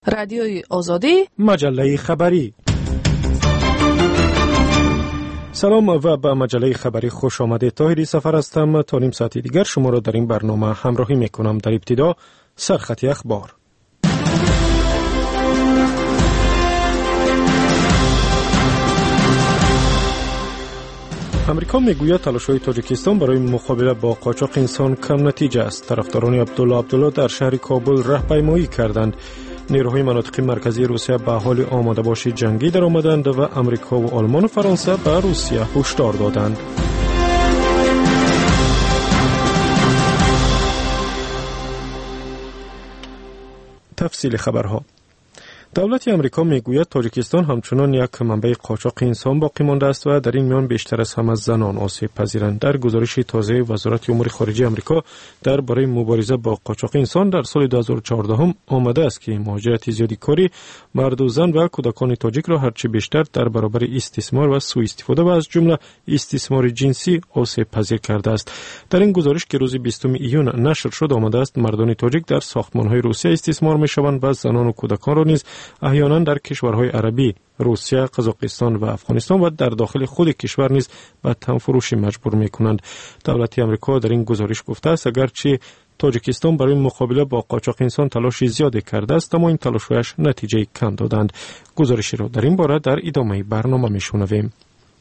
رادیوی آزادی، مجله خبری. سلام و به مجله خبری خوش آمدید. طاهری سفر هستم. تا نیم ساعت دیگر شما را در این برنامه همراهی میکنم. در ابتدا سرخط اخبار. امریکا میگوید تلاش‌های تاجیکستان برای مقابله با قاچاق انسان کم نتیجه است. طرفداران عبدالله در شهر کابل راهپیمایی کردند. نیروهای مناطق مرکزی روسیه به حال آماده باشی جنگی در آمدند و امریکا و آلمان و فرانسه به روسیه هشدار دادند. تفصیل خبرها. دولت امریکا میگوید تاجیکستان همچنان یک منبع قاچاق انسان باقی مانده است و در این میان بیشتر از همه زنان آسیب پذیرند. در گزارش تازه وزارت امور خارجه امریکا درباره مبارزه با قاچاق انسان در سال 2014 آمده است که مهاجرت زیادی کاری مرد و زن و کودکان تاجیک را هرچی بیشتر در برابر استثمار و سوء استفاده و از جمله استثمار جنسی آسیب پذیر کرده است. در این گزارش که روز 20 ایون نشر شد آمده است مردان تاجیک در ساختمان‌های روسیه استثمار می‌شوند و زنان و کودکان را نیز احیانا در کشورهای عربی، روسیه، قزاقستان و افغانستان و در داخل خود کشور نیز به تنفروشی مجبور می‌کنند. دولت آمریکا در این گزارش گفته است اگرچه تاجیکستان برای مقابله با قاچاق انسان تلاش زیادی کرده است اما این تلاش‌هایش نتیجه کم دادند. گزارشی را در این باره در ادامه برنامه می‌شنویم.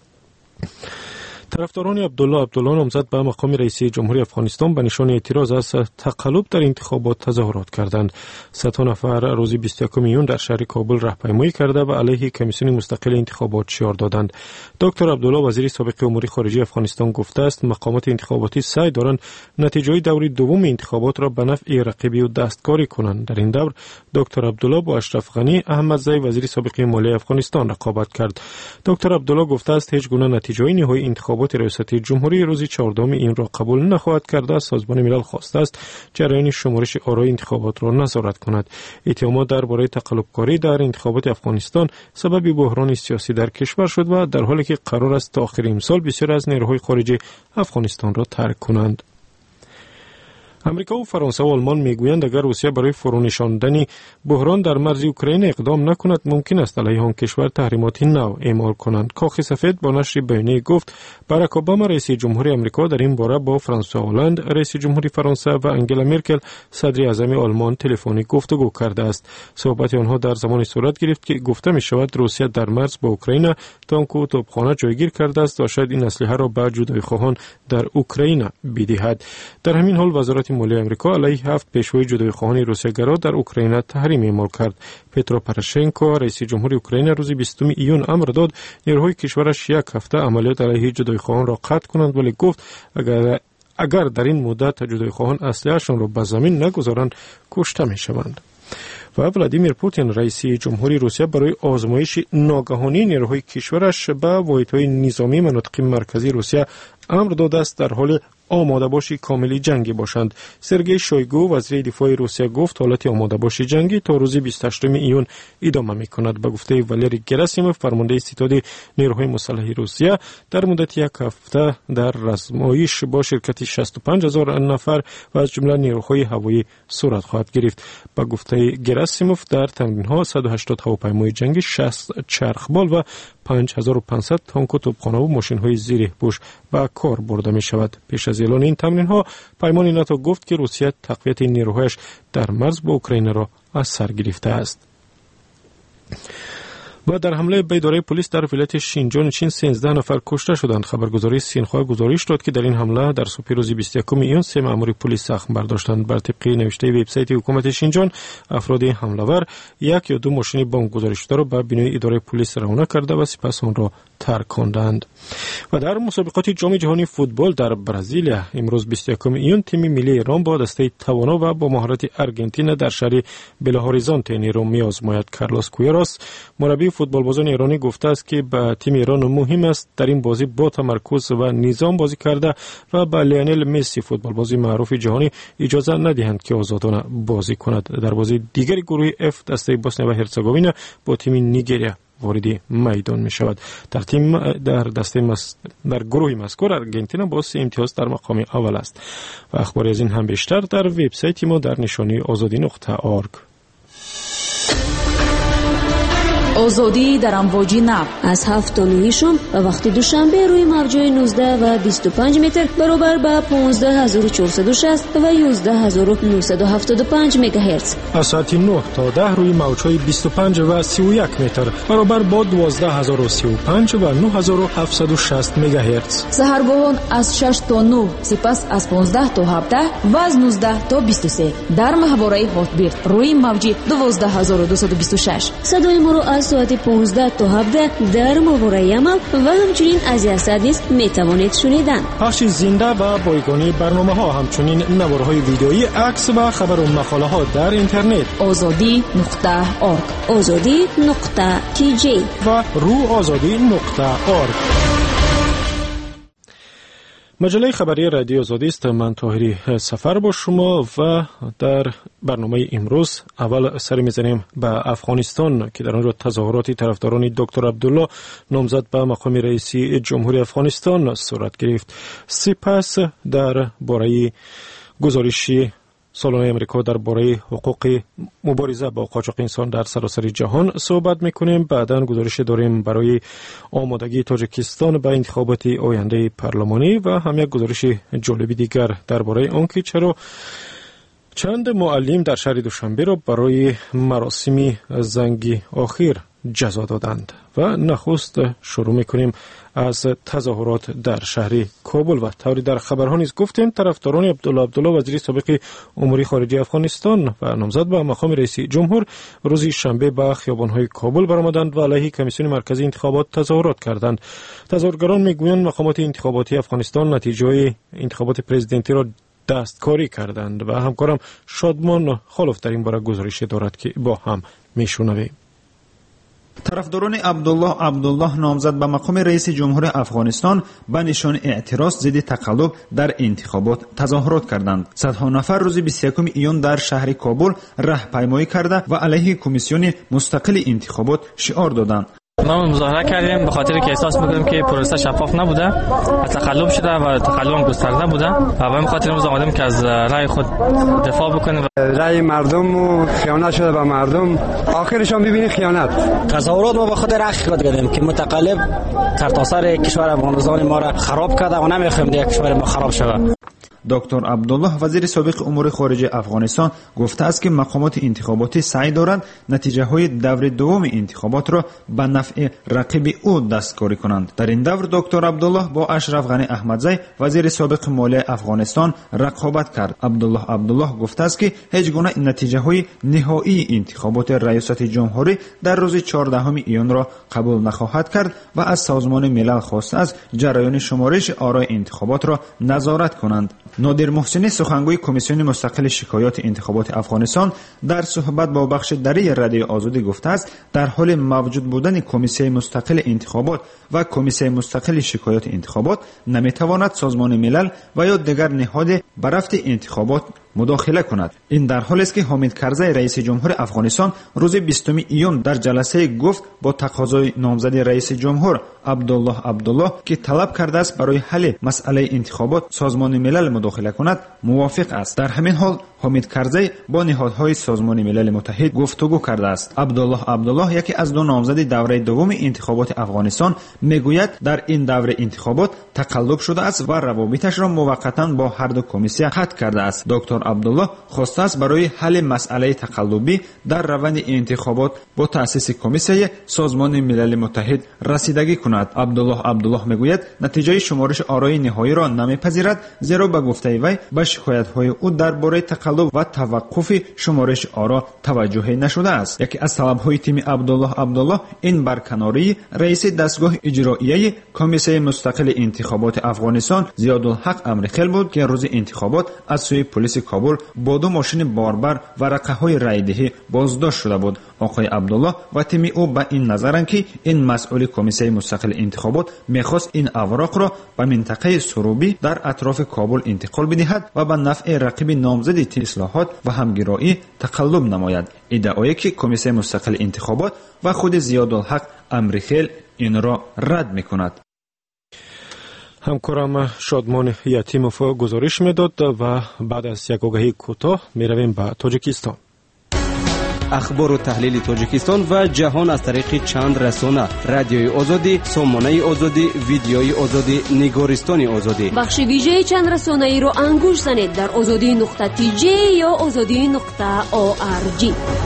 طرفداران عبدالله نامزد به مقام رئیس جمهوری افغانستان به نشان اعتراض از تقلب در انتخابات تظاهرات کردند. 100 نفر روز 21 میون در شهر کابل راهپیمایی کرده و علیه کمیسیون مستقل انتخابات شعار دادند. دکتر عبدالله وزیر سابق امور خارجه افغانستان گفته است مقامات انتخاباتی سعی دارند نتیجه دور دوم انتخابات را به نفع رقیبی و دستکاری کنند. در این دور دکتر عبدالله با اشرف غنی احمدزی وزیر سابق مالیه افغانستان رقابت کرد. دکتر عبدالله گفته است هیچ گونه نتیجه نهایی انتخابات ریاست جمهوری روز 14 این را قبول نخواهد کرد. سازمان ملل خواسته است جریان شمارش آرای انتخابات را نظارت کند. اتهامات درباره تقلبکاری در انتخابات افغانستان سبب بحران سیاسی در کشور شد و در حالی که قرار است تا آخر امسال بسیار از نیروهای خارجی افغانستان را ترک کنند. امریکا و فرانسه و آلمان میگویند اگر روسیه برای فرونشاندن بحران در مرز اوکراین اقدام نکند ممکن است علیه آن کشور تحریمات نو اعمال کنند. کاخ سفید با نشر بیانیه گفت باراک اوباما رئیس جمهوری امریکا در این باره با فرانسوا هلند رئیس جمهوری فرانسه و انگلا مرکل صدر اعظم آلمان تلفنی گفتگو کرده است. صحبت آنها در زمانی صورت گرفت که گفته می شود روسیه در مرز با اوکراین تانک و توپخانه جایگیر کرده است و شاید این اسلحه را به جدایی خواهان در اوکراین بدهد. در همین حال وزارت مالیه آمریکا علیه 7 پیشوای جدایی خواهان روسیه گرا در اوکراین تحریم اعمال کرد. پترو پروشنکو رئیس جمهوری اوکراین روز 20 ایون امر داد نیروهای کشورش یک هفته عملیات علیه جدایی خواهان را قطع کنند ولی گفت اگر در این مدت جدایی خواهان اسلحه‌شان را به زمین نگذارند کشته می‌شوند. و ولادیمیر پوتین رئیس جمهوری روسیه برای آزمایش ناگهانی نیروهای کشورش به واحدهای نظامی مناطق مرکزی روسیه امر داده است در حال آماده باشی کاملی جنگی باشند. سرگئی شویگو وزیر دفاع روسیه گفت حالت آماده باشی جنگی تا روز 28 ایون ادامه می‌کند. به گفته والری گراسیموف فرمانده ستاد نیروهای مسلح روسیه در مدت یک هفته در آزمایش با شرکت 65000 نفر و از جمله نیروهای هوایی صورت خواهد گرفت. به گفته گراسیموف در تمرین‌ها 180 هواپیمای جنگی، 60 چرخبال و 5500 تانک و توپخانه و ماشین‌های زیر پوش به کار برده می‌شود. پیش از اعلان این تمرین‌ها پیمان ناتو گفت که روسیه تقویت نیروهایش در مرز با اوکراین را از سر گرفته است. و در حمله به اداره پلیس در ولایت شینجان چین 13 نفر کشته شدند. خبرگزاری سینخوا گزارش داد که در این حمله در صبح روز 21 ایون 3 مأمور پلیس زخم برداشتند. بر طبق نوشته وبسایت حکومت شینجان افراد حمله‌ور یک یا دو ماشین بمب گذاری شده را به بینای اداره پلیس روانه کرده و سپس آن را ترکاندند. و در مسابقات جام جهانی فوتبال در برزیل امروز 21 ایون تیم ملی ایران با دسته توانا و با مهارت آرژانتین در شهر بلو هوریزونته نیرو می‌آزماید. کارلوس کویراس مربی فوتبالبازان ایرانی گفته است که به تیم ایران مهم است در این بازی با تمرکز و نظام بازی کرده و به لیونل مسی فوتبالباز معروف جهانی اجازه ندهند که آزادانه بازی کند. در بازی دیگر گروه F دسته بوسنی و هرزگوین با تیم نیجریه وارد میدان می شود. در گروه مذکور آرژانتین با 3 امتیاز در مقام اول است. و اخباری از این هم بیشتر در وبسایت ما در نشانی azadi.org. آزادی در امواج نو از 7 تا 9 شام و وقت دوشنبه روی موج‌های 19 و 25 متر برابر با 15460 و 11975 مگاهرتز. از ساعت 9 تا 10 روی موج‌های 25 و 31 متر برابر با 12035 و 9760 مگاهرتز. سحرگاهان از 6 تا 9، سپس از 15 تا 17 و از 19 تا 23 در ماهواره هاتبیرد روی موج 12226. صدای ما رو از ساعت 15 تا 17 در ماهواره عمل و همچنین از یاسد نیز میتوانید شنیدن. پخش زنده و بایگانی برنامه ها، همچنین نوارهای ویدئویی، عکس و خبر و مقاله ها در اینترنت azadi.org azadi.tj و روآزادی.org. مجله خبری رادیو آزادی است. من طاهری سفر با شما و در برنامه امروز اول سر میزنیم به افغانستان که در آنجا تظاهرات طرفداران دکتر عبدالله نامزد به مقام رئیسی جمهوری افغانستان صورت گرفت. سپس در باره گزارشی سالانه امریکا درباره حقوق مبارزه با قاچاق انسان در سراسر جهان صحبت میکنیم. بعداً گزارش داریم برای آمادگی تاجیکستان به انتخابات آینده پارلمانی و هم یک گزارش جالبی دیگر درباره آنکه چرا چند معلم در شهر دوشنبه را برای مراسم زنگ آخر جزا دادند. و نخست شروع میکنیم از تظاهرات در شهر کابل و طوری در خبرها نیز گفتیم طرفداران عبدالله وزیر سابق امور خارجه افغانستان و نامزد به مقام رئیس جمهور روز شنبه به خیابان‌های کابل برآمدند و علیه کمیسیون مرکزی انتخابات تظاهرات کردند. تظاهرگران میگویند مقامات انتخاباتی افغانستان نتیجه انتخابات پرزیدنتی را دستکاری کردند و همکارم شادمان خالف در این باره گزارش دارد که با هم میشنویم. طرفداران عبدالله نامزد به مقام رئیس جمهور افغانستان به نشان اعتراض ضد تقلب در انتخابات تظاهرات کردند. صدها نفر روز 21 ایون در شهر کابل راهپیمایی کرده و علیه کمیسیون مستقل انتخابات شعار دادند. ما مظاهره کردیم به خاطر که احساس می‌کنیم که پروسه شفاف نبوده، تقلب شده و تقلب گسترده بوده و به این خاطر امروز آمدیم که از رأی خود دفاع بکنیم. رأی مردم و خیانت شده به مردم، آخرش هم ببینید خیانت. تظاهرات ما به خاطر حقیقت کردیم که متقلب سرتاسر کشور افغانستان ما را خراب کرده و نمی‌خوایم دیگه کشور ما خراب شود. دکتر عبدالله وزیر سابق امور خارجه افغانستان گفته است که مقامات انتخاباتی سعی دارند نتیجه های دور دوم انتخابات را به نفع رقیب او دستکاری کنند. در این دور دکتر عبدالله با اشرف غنی احمدزی وزیر سابق مالیه افغانستان رقابت کرد. عبدالله گفته است که هیچ گونه نتیجه های نهایی انتخابات ریاست جمهوری در روز 14 ایون را قبول نخواهد کرد و از سازمان ملل خواسته است جریان شمارش آرای انتخابات را نظارت کنند. نادر محسنی سخنگوی کمیسیون مستقل شکایات انتخابات افغانستان در صحبت با بخش دری رادیو آزادی گفته است در حال موجود بودن کمیسیون مستقل انتخابات و کمیسیون مستقل شکایات انتخابات نمیتواند سازمان ملل و یا دیگر نهاد به رفع انتخابات مداخله کند. این در حالی است که حامد کرزی رئیس جمهور افغانستان روز 20 ایون در جلسه گفت با تقاضای نامزدی رئیس جمهور عبدالله که طلب کرده است برای حل مسئله انتخابات سازمان ملل مداخله کند موافق است. در همین حال حامد کرزی با نهادهای سازمان ملل متحد گفتگو کرده است. عبدالله یکی از دو نامزد دوره دوم انتخابات افغانستان میگوید در این دوره انتخابات تقلب شده است و روابطش را موقتا با هر دو کمیسیون قطع کرده است. دکتر عبدالله خواسته است برای حل مسئله تقلبی در روند انتخابات با تأسیس کمیسیون سازمان ملل متحد رسیدگی کند. عبدالله میگوید نتیجه شمارش آرای نهایی را نمیپذیرد، زیرا به گفته وی به شکایت‌های او درباره تقلب و توقف شمارش آرا توجه نشده است. یکی از طلب‌های تیم عبدالله این برکناری رئیس دستگاه اجرایی کمیسیون مستقل انتخابات افغانستان زیادالحق امرخیل بود که روز انتخابات از سوی پلیس کابل با دو ماشین باربر ورقه‌های رایدهی بازداشت شده بود. آقای عبدالله و تیم او به این نظرند که این مسئول کمیسیون مستقل انتخابات می‌خواست این اوراق را به منطقه سروبی در اطراف کابل انتقال بدهد و به نفع رقیب نامزد اصلاحات و همگرایی تقلب نماید. ادعایی که کمیسیون مستقل انتخابات و خود زیادالحق امرخیل این را رد می‌کند. همکارم شادمان یتیموف گزارش میداد و بعد از یک آگهی کوتاه میرویم به تاجیکستان. اخبار و تحلیل تاجیکستان و جهان از طریق چند رسانه: رادیوی آزادی، سامانه آزادی، ویدیوی آزادی، نگارستان آزادی. بخش ویژه چند رسانه‌ای رو انگوش زنید در azadi.tj یا azadi.org.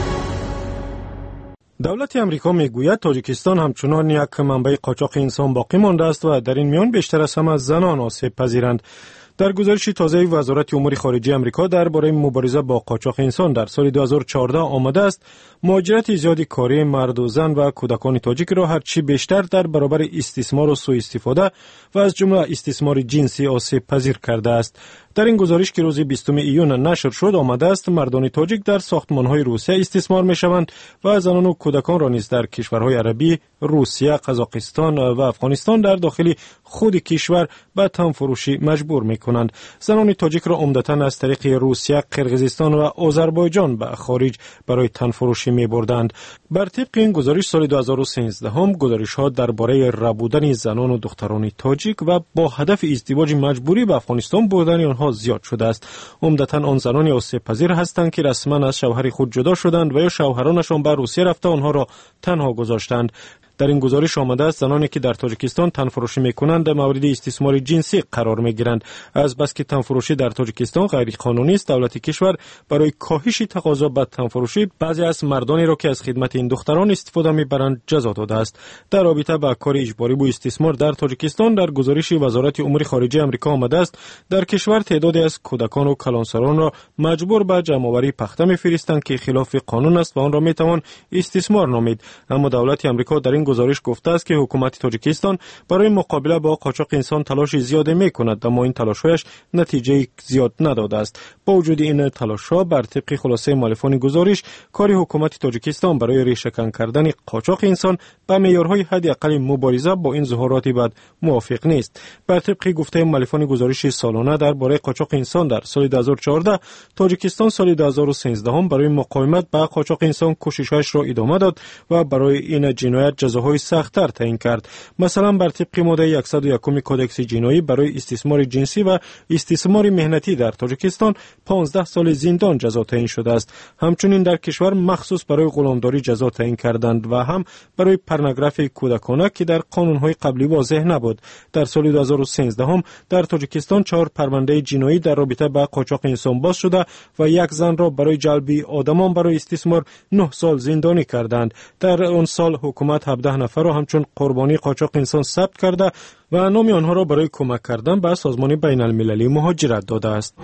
دولت امریکا میگوید تاجیکستان همچنان یک منبع قاچاق انسان باقی مانده است و در این میان بیشتر از همه زنان آسیب پذیرند. در گزارش تازه وزارت امور خارجه امریکا درباره مبارزه با قاچاق انسان در سال 2014 آمده است مهاجرت زیادی کاری مرد و زن و کودکان تاجیک را هرچی بیشتر در برابر استثمار و سوء استفاده و از جمله استثمار جنسی آسیب پذیر کرده است. در این گزارش که روز 20 ایون نشر شد آمده است مردان تاجیک در ساختمان‌های روسیه استثمار می‌شوند و زنان و کودکان را نیز در کشورهای عربی، روسیه، قزاقستان و افغانستان در داخل خود کشور به تنفروشی مجبور می‌کنند. زنان تاجیک را عمدتاً از طریق روسیه، قرقیزستان و آذربایجان به خارج برای تنفروشی می‌بردند. بر طبق این گزارش سال 2013 هم گزارش‌ها درباره ربودن زنان و دختران تاجیک و با هدف ازدواج مجبوری به افغانستان بردن آنها زیاد شده است. عمدتاً آن زنان آسیب پذیر هستند که رسما از شوهر خود جدا شدند و یا شوهرانشان به روسیه رفته آنها را تنها گذاشتند. در این گزارش آمده است زنانی که در تاجیکستان تنفروشی میکنند در مورد استثمار جنسی قرار میگیرند. از بس که تنفروشی در تاجیکستان غیر قانونی است، دولت کشور برای کاهش تقاضا به تنفروشی بعضی از مردانی را که از خدمت این دختران استفاده میبرند جزا داده است. در رابطه با کار اجباری با استثمار در تاجیکستان در گزارش وزارت امور خارجه آمریکا آمده است در کشور تعدادی از کودکان و کلانسران را مجبور به جمع‌آوری پخته میفرستند که خلاف قانون است و آن را میتوان استثمار نامید. اما دولت آمریکا در این گزارش گفته است که حکومت تاجیکستان برای مقابله با قاچاق انسان تلاش زیاد میکند اما این تلاش‌هایش نتیجه زیاد نداده است. با وجود این تلاش‌ها بر طبق خلاصه مؤلفان گزارش کار حکومت تاجیکستان برای ریشه‌کن کردن قاچاق انسان به معیارهای حداقل مبارزه با این ظاهرات بد موافق نیست. بر طبق گفته مؤلفان گزارش سالانه درباره قاچاق انسان در سال 2014 تاجیکستان سال 2013 هم برای مقاومت با قاچاق انسان کوشش‌هایش را ادامه داد و برای این جنایت جزاهای سخت‌تر تعیین کرد. مثلا بر طبق ماده 101 کدکس جنایی برای استثمار جنسی و استثمار مهنتی در تاجیکستان 15 سال زندان جزا تعیین شده است. همچنین در کشور مخصوص برای غلامداری جزا تعیین کردند و هم برای پورنوگرافی کودکانه که در قانون‌های قبلی واضح نبود. در سال 2013 هم در تاجیکستان 4 پرونده جنایی در رابطه با قاچاق انسان باز شده و یک زن را برای جلب آدمان برای استثمار 9 سال زندانی کردند. در آن سال حکومت 17 نفر را همچون قربانی قاچاق انسان ثبت کرده و نام آنها را برای کمک کردن به سازمان بین المللی مهاجرت داده است.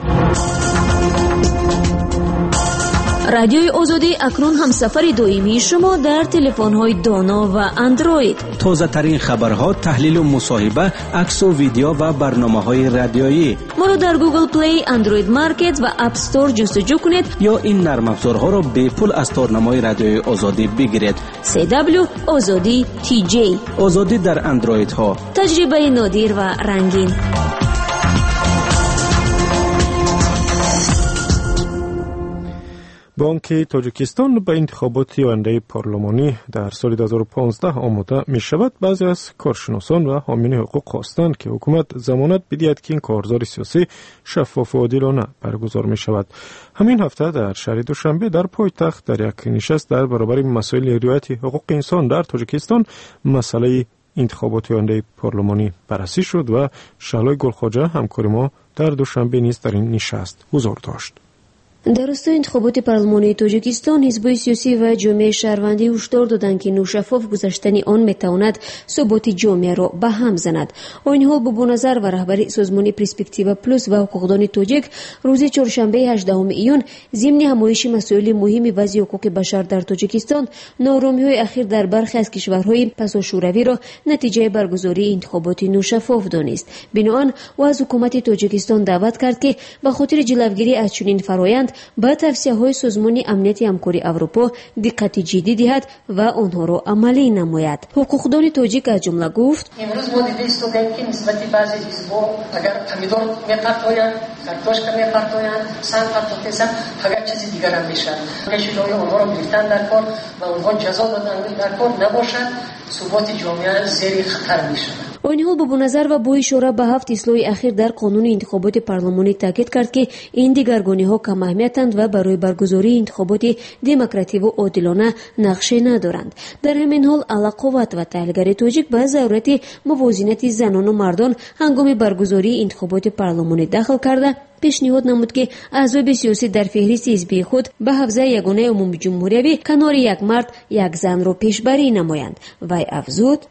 رادیوی آزادی اکنون هم سفر دائمی شما در تلفن‌های دانا و اندروید. تازه ترین خبرها، تحلیل و مصاحبه، عکس و ویدیو و برنامه‌های رادیویی. ما را در گوگل پلی، اندروید مارکت و اپ استور جستجو کنید یا این نرم افزارها را به پول از تارنمای رادیوی آزادی بگیرید. CW آزادی TJ. آزادی در اندروید ها. تجربه نادر و رنگین. بانک تاجیکستان به انتخابات آینده پارلمانی در سال 2015 آماده می شود. بعضی از کارشناسان و حامیان حقوق خواستند که حکومت ضمانت بدهد که این کارزار سیاسی شفاف و عادلانه برگزار می شود. همین هفته در شهر دوشنبه در پایتخت در یک نشست در برابر مسائل رعایت حقوق انسان در تاجیکستان مسئله انتخابات آینده پارلمانی بررسی شد و شعلای گلخواجه همکار ما در دوشنبه نیز در این نشست حضور داشت. در راستای انتخابات پارلمانی تاجیکستان حزب‌های سیاسی و جامعه شهروندی هشدار دادند که نوشفاف گذشتن آن میتواند ثبات جامعه را به هم زند. این حال با نظر و رهبری سازمان پرسپکتیو پلوس و حقوقدان تاجیک روز چهارشنبه 18 ایون ضمن همایش مسائل مهم وضع حقوق بشر در تاجیکستان نارامی‌های اخیر در برخی از کشورهای پساشوروی را نتیجه برگزاری انتخابات نوشفاف دانست. بنابراین او از حکومت تاجیکستان دعوت کرد که به خاطر جلوگیری از چنین فرآیند با توصیه‌های سازمان امنیت همکاری اروپا دقت جدی دهد و آنها را عملی نماید. حقوقدان تاجیک از جمله گفت: امروز ما دیده ایستادیم که نسبت بعضی حزب‌ها اگر پمیدور می‌پرتویند، کارتوشکا می‌پرتویند، سنگ پرتویند، فقط چیزی دیگر هم میشن. کشورهای آنها را گرفتن در کار و آنها جزا دادن در کار نباشد، ثبات جامعه زیر خطر میشود. با این حال با نظر و با اشاره به 7 اصلاح اخیر در قانون انتخابات پارلمانی تاکید کرد که این دیگرگونی‌ها کم اهمیتند و برای برگزاری انتخابات دموکراتیک و عادلانه نقشه ندارند. در همین حال اعلیقوت و تحلیلگر تاجیک به ضرورت موازنه زنان و مردان هنگام برگزاری انتخابات پارلمانی داخل کرده پیشنهاد نمود که احزاب سیاسی در فهرست حزبی خود به حفظ یگانه عمومی جمهوری کنار یک مرد یک زن را پیشبری نمایند. وی افزود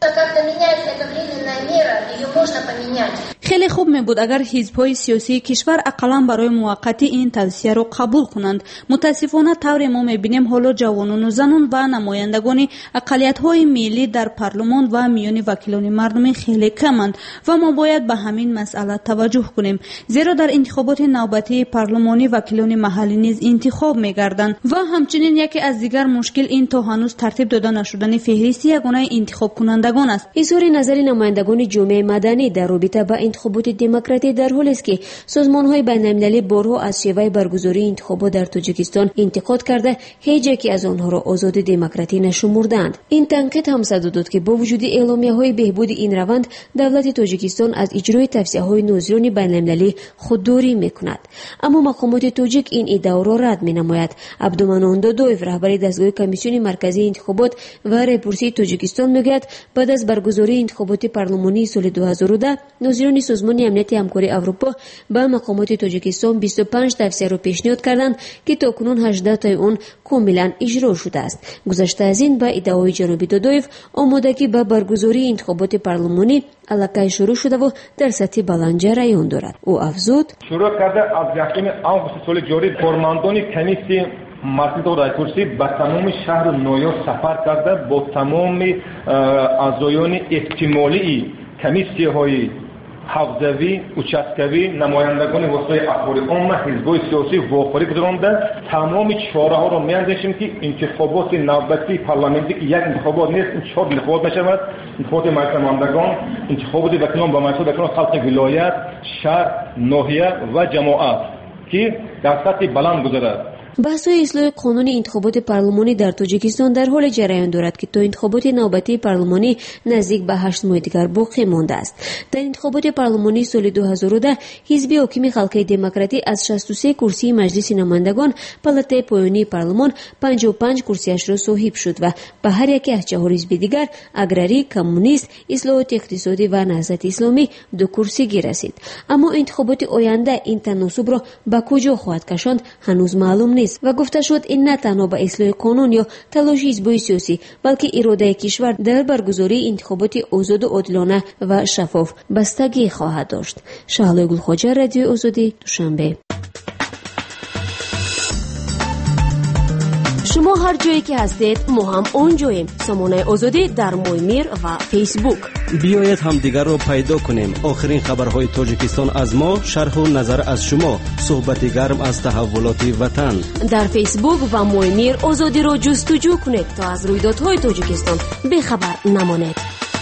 خیلی خوب می بود اگر حزب‌های سیاسی کشور اقلا برای موقتی این توصیه را قبول کنند. متاسفانه طور ما می‌بینیم حالا جوانان و زنان و نمایندگان اقلیت‌های ملی در پارلمان و میان وکیلان مردمی خیلی کمند و ما باید به همین مسئله توجه کنیم، زیرا در انتخابات نوبتی پارلمانی وکیلان محلی نیز انتخاب می‌گردند و همچنین یکی از دیگر مشکل این تا هنوز ترتیب داده نشدن فهرست یگانه انتخاب کنندگان است. اظهار نظر نمایندگان جامعه مدنی در رابطه با انتخابات دموکراتی در حالی است که سازمان‌های بین‌المللی بارها از شیوه برگزاری انتخابات در تاجیکستان انتقاد کرده هیچ یکی از آنها را آزاد دموکراتی نشمردند. این تنقید هم صدا داد که با وجود اعلامیه‌های بهبود این روند دولت تاجیکستان از اجرای توصیه‌های ناظران بین‌المللی خودداری می‌کند. اما مقامات تاجیک این ادعا را رد می‌نماید. عبدالمنان دادویف رهبر دستگاه کمیسیون مرکزی انتخابات و رهبری تاجیکستان میگوید بعد از برگزاری انتخابات پارلمانی سال 2010 ناظران سازمان امنیت همکاری اروپا به مقامات تاجیکستان 25 توصیه را پیشنهاد کردند که تاکنون 18 تای آن کاملا اجرا شده است. گذشته از این به ادعای جناب دادویف آمادگی به برگزاری انتخابات پارلمانی علاقه شروع شده و در سطح بلند جریان دارد. او افزود شروع کرده از یکم آگوست سال جاری فرماندهان کمیسی مرکزی رایکورسی به تمام شهر نویا سفر کرده با تمام اعضایان احتمالی کمیسی های حوزوی، участковی، نمایندگان وسایل اخباری عامه، حزب‌های سیاسی واخوری گذرانده تمام چاره‌ها را می‌اندیشیم که انتخابات نوبتی پارلمانی که یک انتخابات نیست، این 4 انتخابات می‌شود، انتخابات مجلس انتخابات وکیلان با مجلس وکیلان خلق ولایت، شهر، ناحیه و جماعت که در سطح بلند گذرد. بحث‌های اصلاح قانون انتخابات پارلمانی در تاجیکستان در حال جریان دارد که تا انتخابات نوبتی پارلمانی نزدیک به 8 ماه دیگر باقی مانده است. در انتخابات پارلمانی سال 2010 حزب حاکم خلق دموکراتی از 63 کرسی مجلس نمایندگان پالاتای پایانی پارلمان 55 کرسیش را صاحب شد و به هر یکی از 4 حزب دیگر اگراری، کمونیست، اصلاحات اقتصادی و نهضت اسلامی 2 کرسی رسید. اما انتخابات آینده این تناسب را به کجا خواهد کشاند هنوز معلوم نیست و گفته شد این نه تنها به اصلاح قانون یا تلاش حزب‌های سیاسی بلکه اراده کشور در برگزاری انتخابات آزاد و عادلانه و شفاف بستگی خواهد داشت. شهلا گلخواجه، رادیو آزادی، دوشنبه. شما هر جایی که هستید ما هم اونجاییم. سامانه آزادی در مویمیر و فیسبوک. بیایید همدیگر رو پیدا کنیم. آخرین خبرهای تاجیکستان از ما، شرح و نظر از شما، صحبت گرم از تحولات وطن. در فیسبوک و مویمیر آزادی رو جستجو کنید تا از رویدادهای تاجیکستان بخبر نمانید.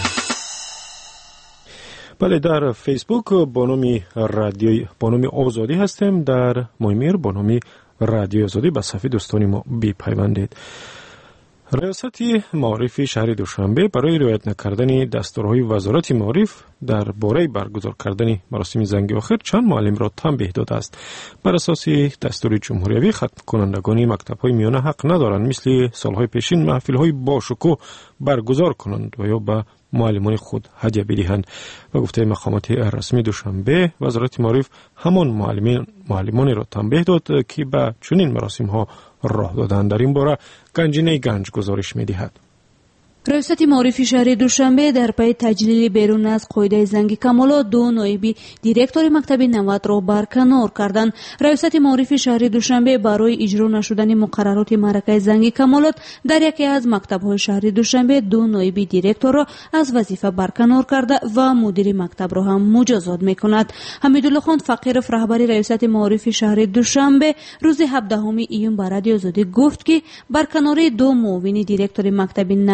بله، در فیسبوک با نام آزادی هستیم، در مویمیر با نام رادیو آزادی. به صفحه دوستانی ما بپیوندید. ریاست معارف شهر دوشنبه برای رعایت نکردن دستورهای وزارت معارف در باره برگزار کردن مراسم زنگ آخر چند معلم را تنبیه داده است. بر اساس دستور جمهوری ختم کنندگان مکتب‌های میانه حق ندارند مثل سالهای پیشین محفل‌های باشکوه برگزار کنند و یا به معلمان خود هدیه بدهند. و گفته مقامات رسمی دوشنبه وزارت معارف همان معلمان را تنبیه داد که به چنین مراسم ها راه دادند. در این باره گنجینه گنج گزارش می‌دهد. ریاست معارف شهر دوشنبه در پی تجلیل بیرون از قاعده زنگ کمالات 2 نایب دیرکتور مکتب 90 را برکنار کردند. ریاست معارف شهر دوشنبه برای اجرا نشدن مقررات معرکه زنگ کمالات در یکی از مکتب‌های شهر دوشنبه 2 نایب دیرکتور را از وظیفه برکنار کرده و مدیر مکتب را هم مجازات می‌کند. حمیدالله خان فقیرов رهبر ریاست معارف شهر دوشنبه روز 17 ایون به رادیو آزادی گفت که برکناری 2 معاون دیرکتور مکتب 90 شهر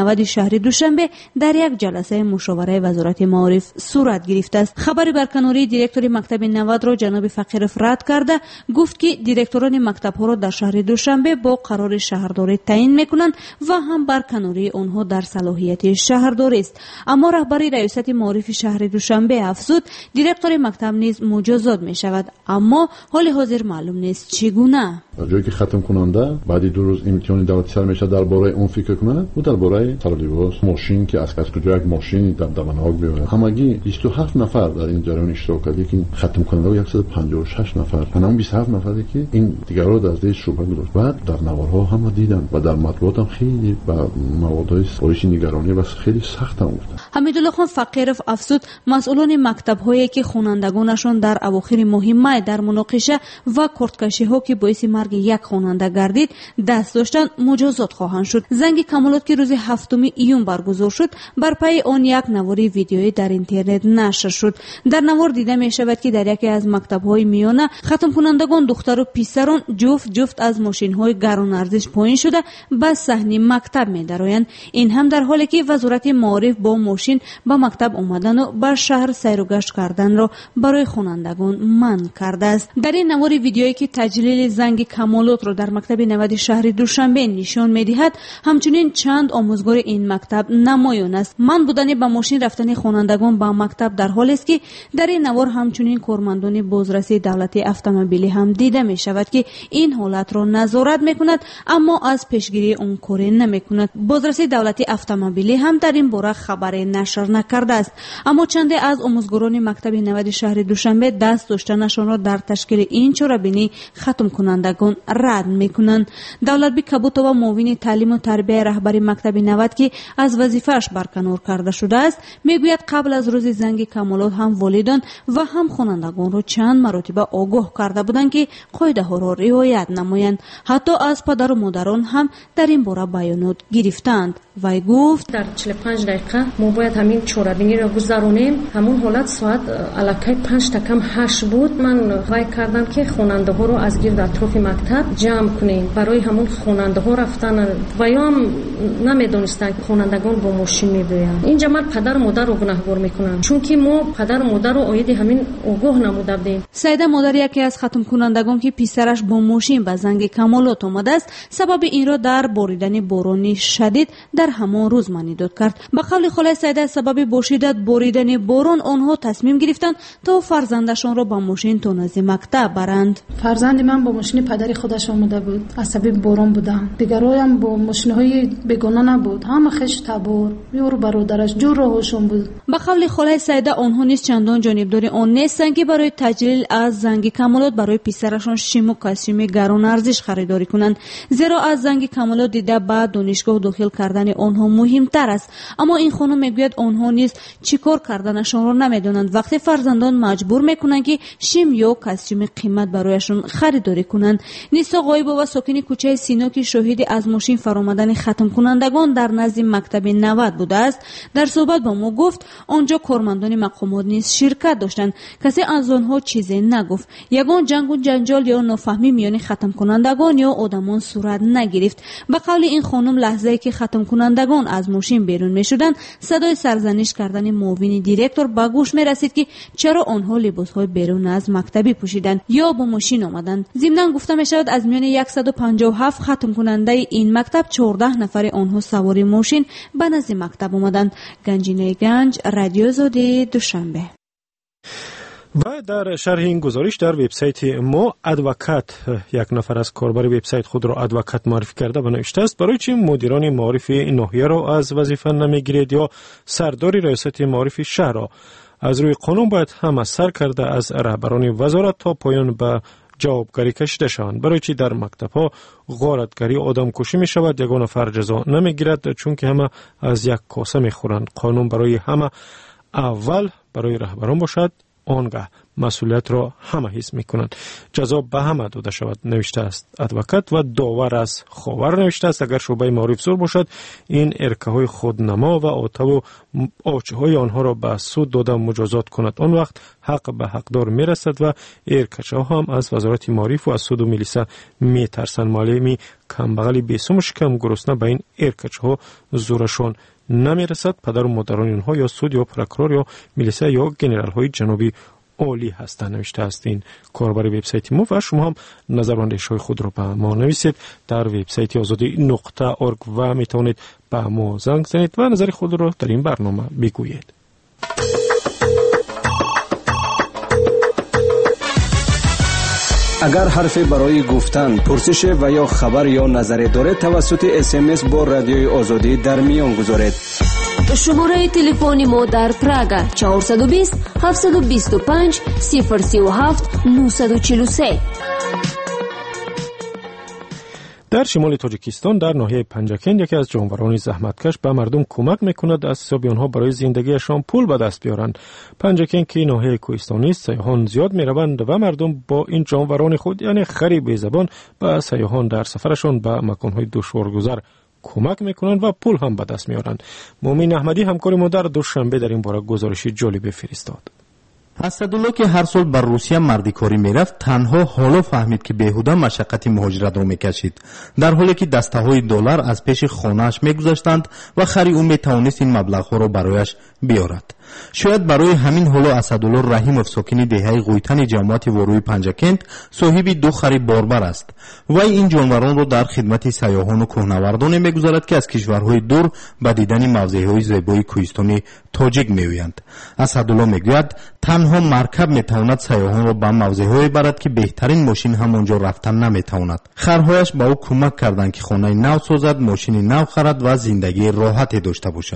شهر دوشنبه در یک جلسه مشاوره وزارت معارف صورت گرفته است. خبر برکناری دیرکتور مکتب 90 را جناب فقیرов رد کرده گفت که دیرکتوران مکتب‌ها را در شهر دوشنبه با قرار شهرداری تعیین می‌کنند و هم برکناری آنها در صلاحیت شهرداری است. اما رهبری ریاست معارف شهر دوشنبه افزود دیرکتور مکتب نیز مجازات می‌شود، اما حال حاضر معلوم نیست چگونه. جایی که ختم کننده بعد 2 روز امتحان دولتی سر میشه درباره اون فکر کنه و درباره لباس ماشین که از کجا یک ماشین در دمنهاگ بیاید. همگی 27 نفر در این جریان اشتراک کردی که ختم کننده و 156 نفر همون 27 نفری که این دیگران رو از شبهه گذاشت. بعد در نوارها هم دیدن و در مطبوعات هم خیلی با موادهای پالیسی نگرانی و خیلی سخت هم گفتن. حمیدالله خان فقیرov افزود مسئولان مکتب‌هایی که خوانندگانشان در اواخر ماه می در مناقشه و کورتکشی‌ها که باعث مرگ یک خواننده گردید دست داشتن مجازات خواهند شد. زنگ کمالات که روز 7 ایون برگزار شد بر پای آن یک نواری ویدیویی در اینترنت نشر شد. در نوار دیده می شود که در یکی از مکتب‌های میانه ختم کنندگان دختر و پسران جفت از ماشین‌های گران ارزش پایین شده به صحنه مکتب می‌درآیند. این هم در حالی که وزارت معارف با ماشین به مکتب آمدن و به شهر سیر و گشت کردن را برای خوانندگان منع کرده است. در این نوار ویدیویی که تجلیل زنگ کمالات را در مکتب 90 شهر دوشنبه نشان می‌دهد، همچنین چند آموزگار این مکتب نمایان است. من بودن به ماشین رفتن خوانندگان به مکتب در حالی است که در این نوار همچنین کارمندان بازرسی دولتی اتومبیلی هم دیده می‌شود که این حالت را نظارت می‌کند اما از پیشگیری اون کاری نمی‌کند. بازرسی دولتی اتومبیلی هم در این باره خبری نشر نکرده است. اما چند از آموزگاران مکتب 90 شهر دوشنبه دست داشتنشان را در تشکیل این چاره‌بینی ختم کنندگان رد می‌کنند. دولتبی کبوتو و معاون تعلیم و تربیت رهبری مکتب 90 که از وظیفه‌اش برکنار کرده شده است میگوید قبل از روز زنگ کمالات هم والدان و هم خوانندگان را چند مرتبه آگاه کرده بودند که قاعده‌ها را رعایت نمایند. حتی از پدر و مادران هم در این باره بیانات گرفتند. وی گفت در 45 دقیقه ما باید همین چاره‌بینی را گذرانیم. همون حالت ساعت الکی 5 تا کم 8 بود. من وای کردم که خواننده‌ها رو از گرد اطراف مکتب جمع کنیم برای همون خواننده‌ها رفتن و یا هم نمیدونستن که خوانندگان با ماشین می‌بیاین. اینجا من پدر و مادر رو گناهکار می‌کنم چون که ما پدر و مادر رو آید همین آگاه نموده بودیم. سیده مادر یکی از ختم کنندگان که پسرش با ماشین به زنگ کمالات آمده است سبب این را در باریدن بارانی شدید در همان روز معنی داد کرد. به قول خاله سیده سبب با شدت باریدن باران آنها تصمیم گرفتند تا فرزندشان را با ماشین تا نزد مکتب برند. فرزند من با ماشین پدری خودش آمده بود. عصبی باران بودم. دیگرایم با ماشین‌های بیگانه نبود. همه خش تبار یورو برادرش جور راهشون بود. به قول خاله سیده آنها نیز چندان جانبدار آن نیستند که برای تجلیل از زنگ کمالات برای پسرشان شیم و کاستوم گران ارزش خریداری کنند، زیرا از زنگ کمالات دیده بعد دانشگاه داخل کردن آنها مهمتر است. اما این خانم میگوید آنها نیز چیکار کردنشان را نمیدونند. وقتی فرزندان مجبور میکنند که شیم یا کاستوم قیمت برایشان خریداری کنند. نیسا غایبا و ساکن کوچه سینا که شاهد از ماشین فرآمدن ختم کنندگان در نزد مکتب 90 بوده است در صحبت با ما گفت آنجا کارمندان مقامات نیز شرکت داشتند. کسی از آنها چیزی نگفت. یگان جنگ و جنجال یا نافهمی میان ختم کنندگان یا آدمان صورت نگرفت. به قول این خانم لحظه‌ای که ختم کنندگان از ماشین بیرون میشدند صدای سرزنش کردن معاون دیرکتور به گوش می رسید که چرا آنها لباس‌های بیرون از مکتبی پوشیدند یا با ماشین آمدند. ضمناً گفته می شود از میان 157 ختم کننده این مکتب 14 نفر آنها سوار ماشین به نزد مکتب آمدند. گنجینه گنج، رادیو آزادی، دوشنبه. و در شرح این گزارش در وبسایت ما ادوکات یک نفر از کاربر وبسایت خود را ادوکات معرفی کرده و نوشته است برای چی مدیران معارف ناحیه را از وظیفه نمیگیرید یا سردار ریاست معارف شهر را از روی قانون باید هم سر کرده از رهبران وزارت تا پایان به جوابگری کشیده شوند. برای چی در مکتب‌ها غارتگری آدم کشی می شود یگان نفر جزا نمیگیرد چون که همه از یک کاسه میخورند. قانون برای همه اول برای رهبران باشد آنگاه مسئولیت را همه حس میکنند. جزا به همه داده شود نوشته است ادوکات و داور از خاور نوشته است اگر شعبه معارف زور باشد این ارکه های خودنما و آتو و آچه های آنها را به سود داده مجازات کند آن وقت حق به حقدار میرسد و ارکچه ها هم از وزارت معارف و از سود و ملیسه میترسند. معلمی کمبغل بیسوم شکم گرسنه به این ارکچه ها زورشان نمیرسد. پدر و مادران اینها یا سود یا پروکرور یا ملیسه یا گنرال های جنوبی عالی هستند نوشته است این کاربر وبسایت ما و شما هم نظر و اندیشه‌های خود را به ما نویسید در وبسایت azadi.org و میتونید به ما زنگ زنید و نظر خود را در این برنامه بگویید. اگر حرفی برای گفتن، پرسش و یا خبر یا نظری دارید توسط SMS با رادیوی آزادی در میان گذارید. شماره تلفن ما در پراگ 420 725 037 943. در شمال تاجیکستان در ناحیه پنجکند یکی از جانوران زحمتکش به مردم کمک میکند از حساب آنها برای زندگیشان پول به دست بیارند. پنجکند که ناحیه کوهستانی است سیاحان زیاد میروند و مردم با این جانوران خود یعنی خری بی زبان به سیاحان در سفرشان به مکانهای دشوارگذر کمک میکنند و پول هم به دست میارند. مومین احمدی همکار ما در دوشنبه در این باره گزارشی جالب فرستاد. اسدالله که هر سال بر روسیه مردیکاری میرفت تنها حالا فهمید که بیهوده مشقت مهاجرت را میکشید، در حالی که دسته‌های دلار از پیش خانه‌اش میگذشتند و خری او میتوانست این مبلغ‌ها را برایش بیارد. شاید برای همین حالا اسدالله رحیموف ساکن دهه قویتن جماعت واروی پنجکند صاحب دو خری باربر است. وی این جانوران را در خدمت سیاحان و کوهنوردان میگذارد که از کشورهای دور به دیدن موضعهای زیبای کوهستانی تاجیک میآیند. اسدالله میگوید تنها مرکب میتواند سیاحان را به موضعهای برد که بهترین ماشین هم آنجا رفتن نمیتواند. خرهایش به او کمک کردند که خانه نو سازد، ماشین نو خرد و زندگی راحتی داشته باشد.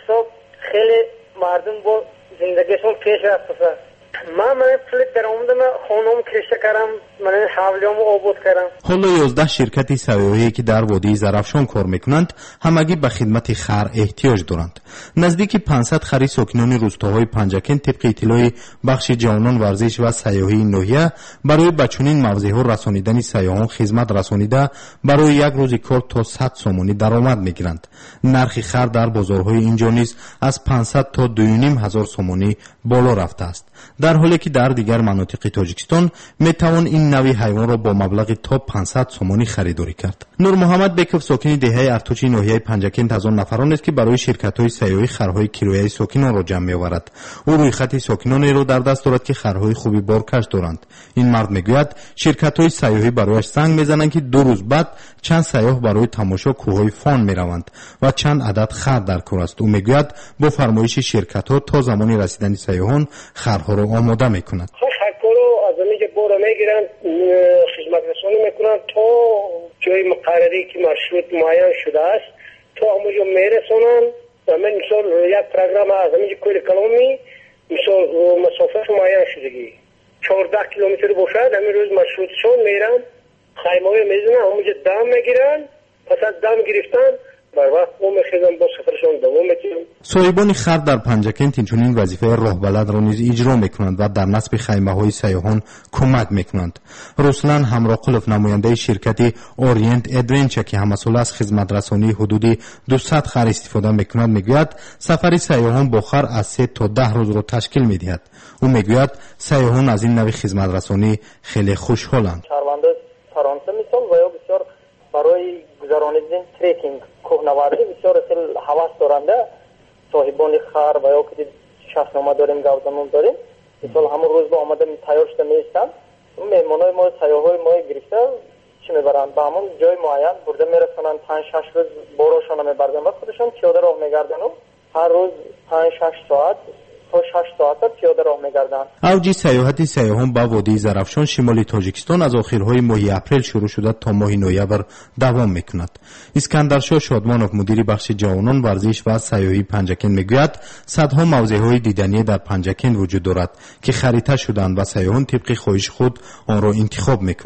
خیلی مردم با زندگیشون پیش رفته. من پول درآمدم خانم کشته کردم، من حولیامو آباد کردم. حالا 11 شرکت سیاحی که در وادی زرافشان کار میکنند همگی به خدمت خر احتیاج دارند. نزدیک 500 خری ساکنان روستاهای پنجکند طبق اطلاع بخش جوانان ورزش و سیاحی ناحیه برای به چنین موضعها رسانیدن سیاحان خدمت رسانیده برای یک روز کار تا 100 سومانی درآمد میگیرند. نرخ خر در بازارهای اینجا نیز از 500 تا 2500 سومانی بالا رفته است، در حالی که در دیگر مناطق تاجیکستان میتوان این نوع حیوان را با مبلغ تا 500 سومانی خریداری کرد. نور محمد بیکوف ساکن دهه ارتوچی ناحیه پنجکند از آن نفران است که برای شرکت‌های سیاحی خرهای کرایه‌ای ساکنان را جمع می‌آورد. او روی خط ساکنانی را در دست دارد که خرهای خوبی بارکش دارند. این مرد میگوید شرکت‌های سیاحی برایش زنگ میزنند که 2 روز بعد چند سیاح برای تماشا کوههای فان میروند و چند عدد خر در کار است. او میگوید با فرمایش شرکت‌ها تا زمانی رسیدن سیاحان خرها را آماده می‌کند. خرکارو از اینکه بورا میگیرن خدمت رسانی میکنن تا جای مقرری که مشروط معین شده است تا همونجا میرسونن و من مثال یک پروگرام از همینجا کویر کلامی مثال مسافت معین شدگی 14 کیلومتر باشد همین روز مشروطشون میرن خیمه میزنن همونجا دم میگیرن پس از دم گرفتن بر وقت او میخیزن با سفرشون دوام میکنن. صاحبان خر در پنجکند اینچنین وظیفه راهبلد را نیز اجرا میکنند و در نصب خیمه های سیاحان کمک میکنند. رسلان همراقلوف نماینده شرکت اورینت ادونچر که همسال از خدمت رسانی حدود 200 خر استفاده میکند میگوید سفر سیاحان با خر از 3 تا 10 روز را تشکیل میدهد. او میگوید سیاحان از این نوع خدمت رسانی خیلی خوشحالند. شهروند فرانسه مثال و یا بسیار برای گذرانیدن تریکینگ کوهنوردی بسیار اصل حواس دارنده صاحبان خر و یا که شخصنامه داریم گودمون داریم مثال همون روز با آمده تیار شده میستن مهمانای ما سیاحای ما گرفته چی میبرن به همون جای معین برده میرسونن 5-6 روز باراشون میبردن و خودشون پیاده راه میگردن و هر روز 5-6 ساعت تا 6 ساعت پیاده راه میگردن. اوج سیاحت سیاحان به وادی زرافشان شمال تاجیکستان از آخرهای ماه اپریل شروع شده تا ماه نوامبر دوام میکند. اسکندرشاه شادمانوف مدیر بخش جوانان ورزش و سیاحی پنجکند میگوید صدها موضعهای دیدنی در پنجکند وجود دارد که خریطه شدند و سیاحان طبق خواهش خود آن را انتخاب میکنند.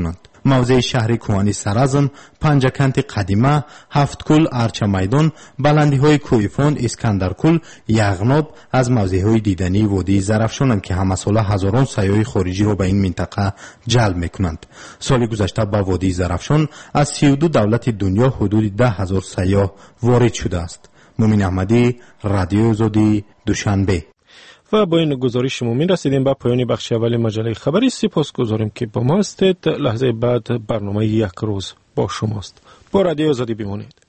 موضع شهر کوهانی سرازم، پنجکنت قدیمه، هفتکل، ارچه میدان، بلندی های کویفون، اسکندرکل، یغناب از موضع های دیدنی وادی زرافشانند که همه ساله هزاران سیاح خارجی را به این منطقه جلب میکنند. سال گذشته به وادی زرافشان از 32 دولت دنیا حدود 10,000 سیاح وارد شده است. مومن احمدی، رادیو آزادی، دوشنبه. و با این گزارش مومن رسیدیم به پایان بخش اول مجله خبری. سپاسگزاریم که با ما هستید. لحظه بعد برنامه یک روز با شماست. با رادیو آزادی بمانید.